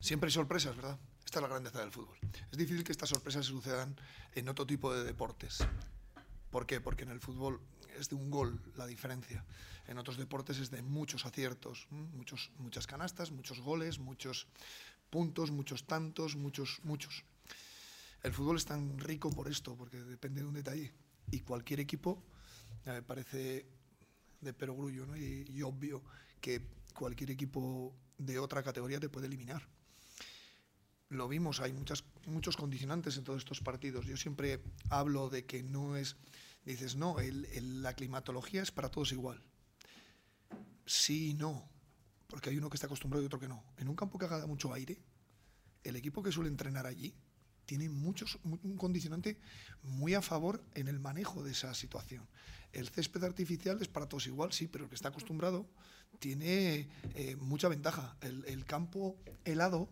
Siempre hay sorpresas, ¿verdad? Esta es la grandeza del fútbol. Es difícil que estas sorpresas se sucedan en otro tipo de deportes. ¿Por qué? Porque en el fútbol es de un gol la diferencia. En otros deportes es de muchos aciertos, muchas canastas, muchos goles, muchos puntos, muchos tantos, muchos. El fútbol es tan rico por esto, porque depende de un detalle. Y cualquier equipo, me parece de perogrullo, ¿no? y obvio que cualquier equipo de otra categoría te puede eliminar. Lo vimos, hay muchos condicionantes en todos estos partidos. Yo siempre hablo de que no es... Dices, no, la climatología es para todos igual. Sí y no, porque hay uno que está acostumbrado y otro que no. En un campo que haga mucho aire, el equipo que suele entrenar allí tiene un condicionante muy a favor en el manejo de esa situación. El césped artificial es para todos igual, sí, pero el que está acostumbrado tiene mucha ventaja. El campo helado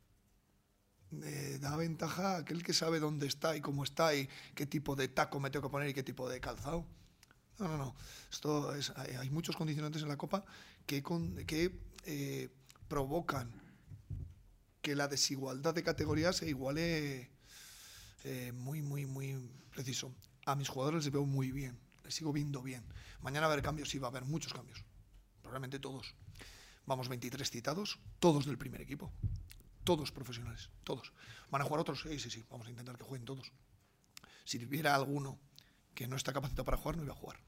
da ventaja a aquel que sabe dónde está y cómo está y qué tipo de taco me tengo que poner y qué tipo de calzado. No. Hay muchos condicionantes en la Copa que provocan que la desigualdad de categorías se iguale muy preciso. A mis jugadores les veo muy bien, les sigo viendo bien. Mañana va a haber cambios, sí, va a haber muchos cambios. Probablemente todos. Vamos 23 citados, todos del primer equipo. Todos profesionales, todos. ¿Van a jugar otros? Sí, vamos a intentar que jueguen todos. Si hubiera alguno que no está capacitado para jugar, no iba a jugar.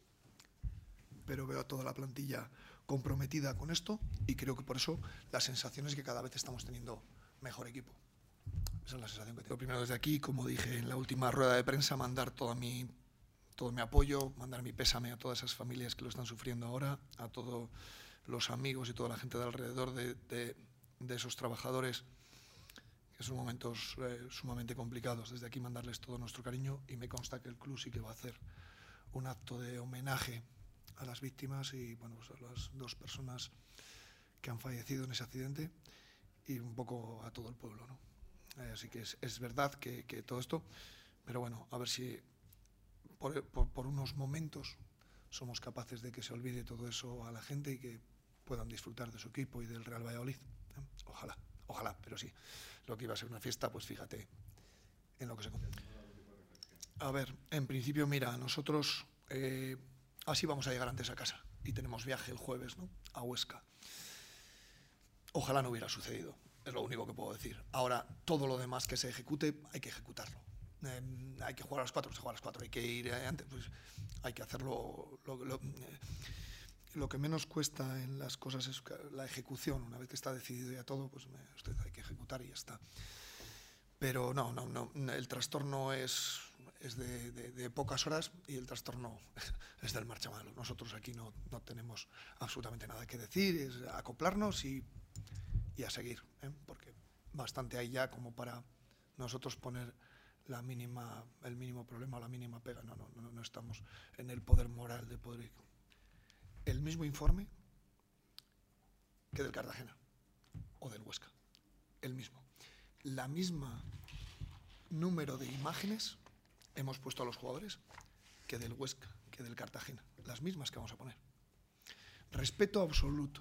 Pero veo a toda la plantilla comprometida con esto y creo que por eso la sensación es que cada vez estamos teniendo mejor equipo. Esa es la sensación que tengo. Primero desde aquí, como dije en la última rueda de prensa, mandar todo mi apoyo, mandar mi pésame a todas esas familias que lo están sufriendo ahora, a todos los amigos y toda la gente de alrededor de esos trabajadores, que son momentos sumamente complicados. Desde aquí mandarles todo nuestro cariño y me consta que el club sí que va a hacer un acto de homenaje a las víctimas y bueno, pues a las 2 personas que han fallecido en ese accidente y un poco a todo el pueblo, ¿no? Así que es verdad que todo esto, pero bueno, a ver si por unos momentos somos capaces de que se olvide todo eso a la gente y que puedan disfrutar de su equipo y del Real Valladolid. Ojalá, pero sí. Lo que iba a ser una fiesta, pues fíjate en lo que se... A ver, en principio, mira, nosotros así vamos a llegar antes a casa y tenemos viaje el jueves, ¿no? A Huesca. Ojalá no hubiera sucedido, es lo único que puedo decir. Ahora, todo lo demás que se ejecute, hay que ejecutarlo. Hay que jugar a las 4, se juega a las 4. Hay que ir antes, pues hay que hacerlo... Lo que menos cuesta en las cosas es la ejecución. Una vez que está decidido ya todo, pues usted hay que ejecutar y ya está. Pero no, el trastorno es de pocas horas y el trastorno es del marchamalo. Nosotros aquí no tenemos absolutamente nada que decir, es acoplarnos y a seguir, porque bastante hay ya como para nosotros poner el mínimo problema o la mínima pega. No estamos en el poder moral de poder... El mismo informe que del Cartagena o del Huesca, el mismo. La misma número de imágenes hemos puesto a los jugadores que del Huesca, que del Cartagena, las mismas que vamos a poner. Respeto absoluto.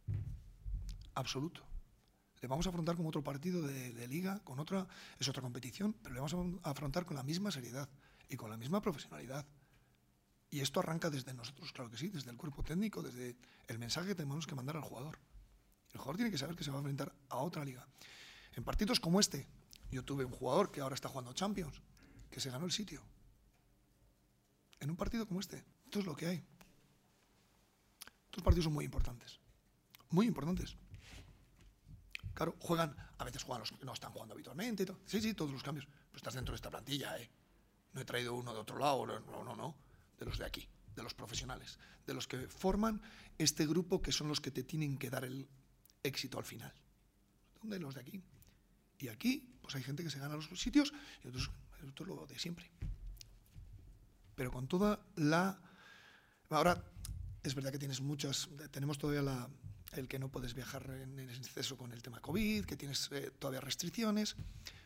Le vamos a afrontar como otro partido de liga, es otra competición, pero le vamos a afrontar con la misma seriedad y con la misma profesionalidad. Y esto arranca desde nosotros, claro que sí, desde el cuerpo técnico, desde el mensaje que tenemos que mandar al jugador. El jugador tiene que saber que se va a enfrentar a otra liga. En partidos como este, yo tuve un jugador que ahora está jugando Champions, que se ganó el sitio. En un partido como este, esto es lo que hay. Estos partidos son muy importantes. Muy importantes. Claro, a veces juegan los que no están jugando habitualmente. Sí, todos los cambios. Pero estás dentro de esta plantilla, No he traído uno de otro lado, no. De los de aquí, de los profesionales, de los que forman este grupo que son los que te tienen que dar el éxito al final. ¿Dónde? Los de aquí. Y aquí, pues hay gente que se gana los sitios y otros lo de siempre. Pero con toda la... Ahora, es verdad que tenemos todavía el que no puedes viajar en exceso con el tema COVID, que tienes todavía restricciones,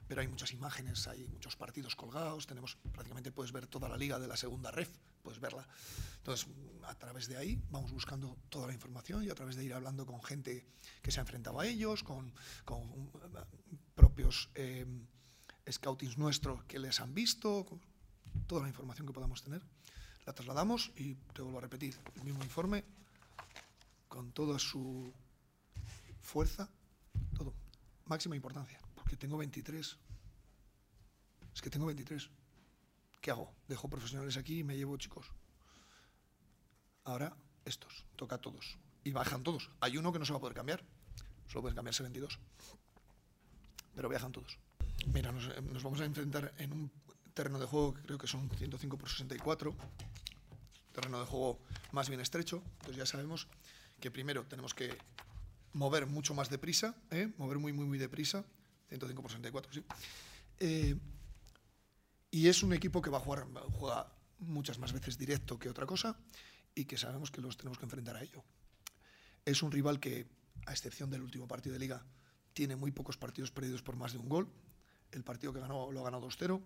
pero hay muchas imágenes, hay muchos partidos colgados, prácticamente puedes ver toda la liga de la segunda ref, puedes verla. Entonces, a través de ahí vamos buscando toda la información y a través de ir hablando con gente que se ha enfrentado a ellos, con propios scoutings nuestros que les han visto, con toda la información que podamos tener, la trasladamos y te vuelvo a repetir, el mismo informe, con toda su fuerza, todo, máxima importancia, porque tengo 23. Es que tengo 23. ¿Qué hago? Dejo profesionales aquí y me llevo chicos. Ahora, estos, toca a todos. Y bajan todos. Hay uno que no se va a poder cambiar, solo pueden cambiarse 22. Pero viajan todos. Mira, nos vamos a enfrentar en un terreno de juego que creo que son 105 por 64. Terreno de juego más bien estrecho. Entonces ya sabemos que primero tenemos que mover mucho más deprisa, mover muy deprisa. 105 por 64, sí. Y es un equipo que juega muchas más veces directo que otra cosa y que sabemos que los tenemos que enfrentar a ello. Es un rival que, a excepción del último partido de Liga, tiene muy pocos partidos perdidos por más de un gol. El partido que ganó lo ha ganado 2-0.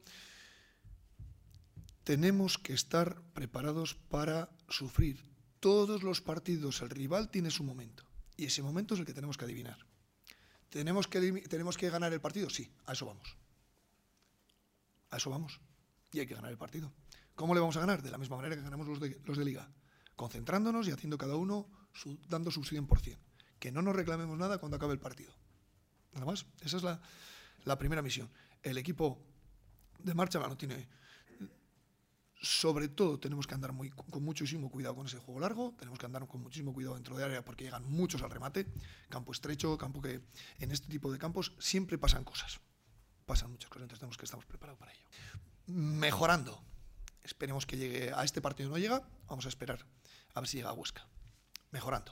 Tenemos que estar preparados para sufrir todos los partidos. El rival tiene su momento y ese momento es el que tenemos que adivinar. ¿Tenemos que ganar el partido? Sí, a eso vamos. A eso vamos. Y hay que ganar el partido. ¿Cómo le vamos a ganar? De la misma manera que ganamos los de Liga. Concentrándonos y haciendo cada uno dando su 100%. Que no nos reclamemos nada cuando acabe el partido. Nada más. Esa es la primera misión. El equipo de Marcha tiene... Sobre todo tenemos que andar con muchísimo cuidado con ese juego largo, tenemos que andar con muchísimo cuidado dentro de área porque llegan muchos al remate, campo estrecho, campo que en este tipo de campos siempre pasan cosas. Pasan muchas cosas, entonces tenemos que estar preparados para ello. Mejorando. Esperemos que llegue a este partido, no llega, vamos a esperar a ver si llega a Huesca. Mejorando.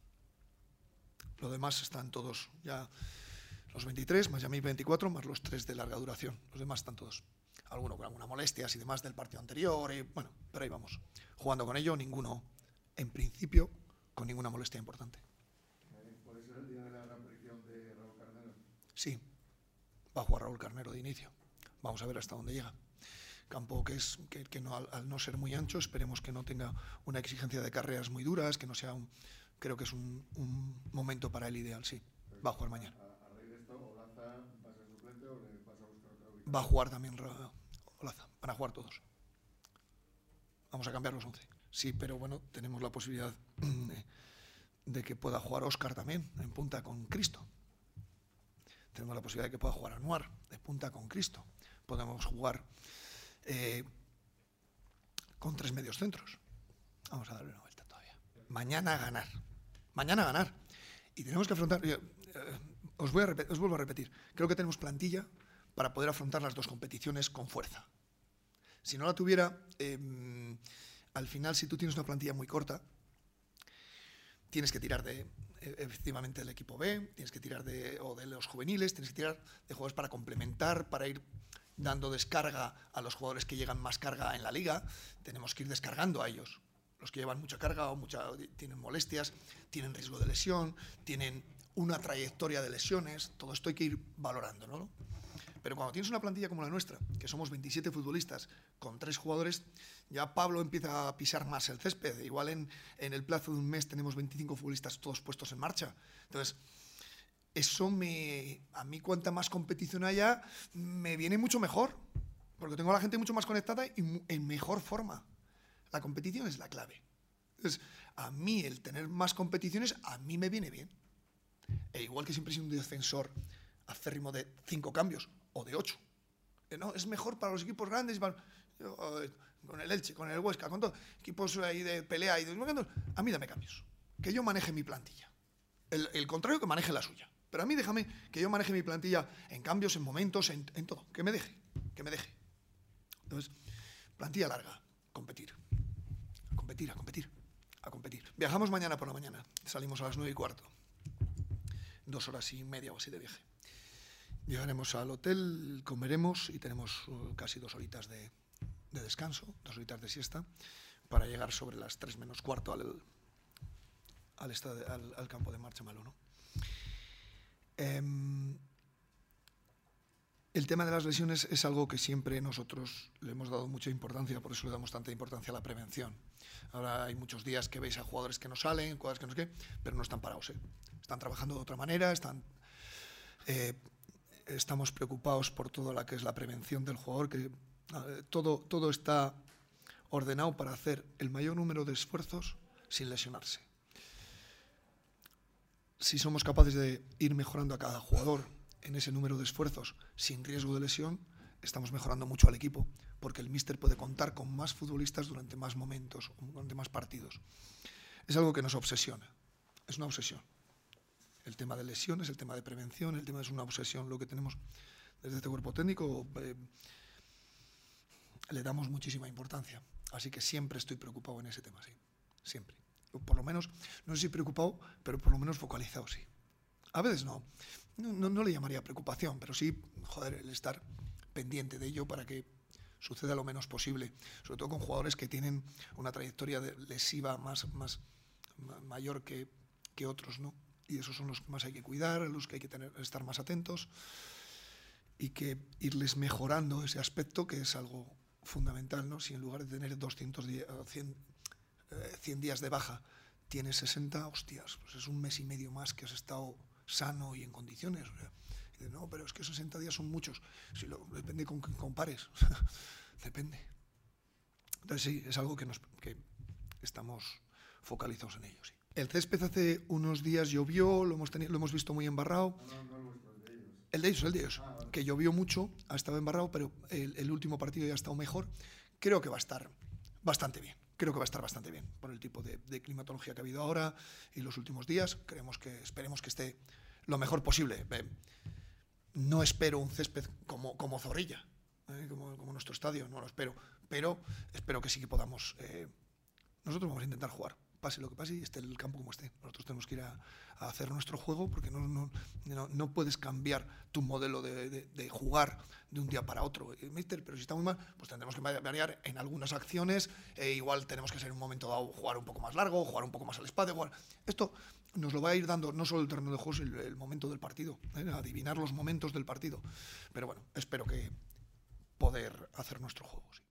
Lo demás están todos ya los 23, más ya 24, más los 3 de larga duración. Los demás están todos. Alguno con alguna molestias y demás del partido anterior, bueno, pero ahí vamos. Jugando con ello, ninguno, en principio, con ninguna molestia importante. ¿Puede ser el día de la reaparición de Raúl Carnero? Sí, va a jugar Raúl Carnero de inicio. Vamos a ver hasta dónde llega. Campo que no, al no ser muy ancho, esperemos que no tenga una exigencia de carreras muy duras, que no sea creo que es un momento para él ideal, sí. Va a jugar mañana. ¿A raíz de esto, Olaza va a ser suplente o le vas a buscar otra ubicación? Va a jugar también Olaza, van a jugar todos. Vamos a cambiar los 11. Sí, pero bueno, tenemos la posibilidad de que pueda jugar Óscar también, en punta con Cristo. Tenemos la posibilidad de que pueda jugar Anuar, de punta con Cristo. Podemos jugar con 3 medios centros. Vamos a darle una vuelta todavía. Mañana a ganar. Mañana a ganar. Y tenemos que afrontar... os vuelvo a repetir. Creo que tenemos plantilla para poder afrontar las dos competiciones con fuerza. Si no la tuviera, al final, si tú tienes una plantilla muy corta, tienes que tirar efectivamente del equipo B, tienes que tirar de los juveniles, tienes que tirar de jugadores para complementar, para ir dando descarga a los jugadores que llegan más carga en la liga. Tenemos que ir descargando a ellos. Los que llevan mucha carga o tienen molestias, tienen riesgo de lesión, tienen una trayectoria de lesiones, todo esto hay que ir valorando, ¿no? Pero cuando tienes una plantilla como la nuestra, que somos 27 futbolistas con 3 jugadores, ya Pablo empieza a pisar más el césped. Igual en el plazo de un mes tenemos 25 futbolistas todos puestos en marcha. Entonces, eso a mí cuanta más competición haya, me viene mucho mejor, porque tengo a la gente mucho más conectada y en mejor forma. La competición es la clave. Entonces, a mí el tener más competiciones, a mí me viene bien. E igual que siempre he sido un defensor acérrimo de 5 cambios o de 8. No, es mejor para los equipos grandes, con el Elche, con el Huesca, con todos equipos ahí de pelea. A mí dame cambios. Que yo maneje mi plantilla. El contrario, que maneje la suya. Pero a mí déjame que yo maneje mi plantilla en cambios, en momentos, en todo. Que me deje. Entonces, plantilla larga. Competir. A competir. Viajamos mañana por la mañana. Salimos a las 9:15. 2 horas y media o así de viaje. Llegaremos al hotel, comeremos y tenemos casi 2 horitas de descanso, 2 horitas de siesta, para llegar sobre las 3 menos cuarto al campo de Marcha Malo, ¿no? El tema de las lesiones es algo que siempre nosotros le hemos dado mucha importancia, por eso le damos tanta importancia a la prevención. Ahora hay muchos días que veis a jugadores que no salen, jugadores que no sé qué, pero no están parados, ¿eh? Están trabajando de otra manera, estamos preocupados por todo lo que es la prevención del jugador, que todo está ordenado para hacer el mayor número de esfuerzos sin lesionarse. Si somos capaces de ir mejorando a cada jugador en ese número de esfuerzos sin riesgo de lesión, estamos mejorando mucho al equipo, porque el míster puede contar con más futbolistas durante más momentos, durante más partidos. Es algo que nos obsesiona, es una obsesión. El tema de lesiones, el tema de prevención, el tema es una obsesión. Lo que tenemos desde este cuerpo técnico le damos muchísima importancia. Así que siempre estoy preocupado en ese tema, sí, siempre. Por lo menos, no sé si preocupado, pero por lo menos focalizado, sí. A veces no le llamaría preocupación, pero sí, joder, el estar pendiente de ello para que suceda lo menos posible, sobre todo con jugadores que tienen una trayectoria lesiva mayor que otros, ¿no? Y esos son los que más hay que cuidar, los que hay que estar más atentos y que irles mejorando ese aspecto, que es algo fundamental, ¿no? Si en lugar de tener 100 días de baja tienes 60, hostias, pues es un mes y medio más que has estado sano y en condiciones. O sea, no, pero es que 60 días son muchos. Depende con qué compares. Depende. Entonces sí, es algo que estamos focalizados en ello, sí. El césped hace unos días llovió, lo hemos visto muy embarrado. El de ellos. Vale. Que llovió mucho, ha estado embarrado, pero el último partido ya ha estado mejor. Creo que va a estar bastante bien. Por el tipo de climatología que ha habido ahora y los últimos días. Esperemos que esté lo mejor posible. No espero un césped como Zorrilla, como nuestro estadio, no lo espero. Pero espero que sí que podamos. Nosotros vamos a intentar jugar, pase lo que pase y esté el campo como esté. Nosotros tenemos que ir a hacer nuestro juego, porque no puedes cambiar tu modelo de jugar de un día para otro. Mister, pero si está muy mal, pues tendremos que variar en algunas acciones. Igual tenemos que ser en un momento dado jugar un poco más largo, jugar un poco más al espacio. Esto nos lo va a ir dando no solo el terreno de juego, sino el momento del partido, adivinar los momentos del partido. Pero bueno, espero que poder hacer nuestro juego, sí.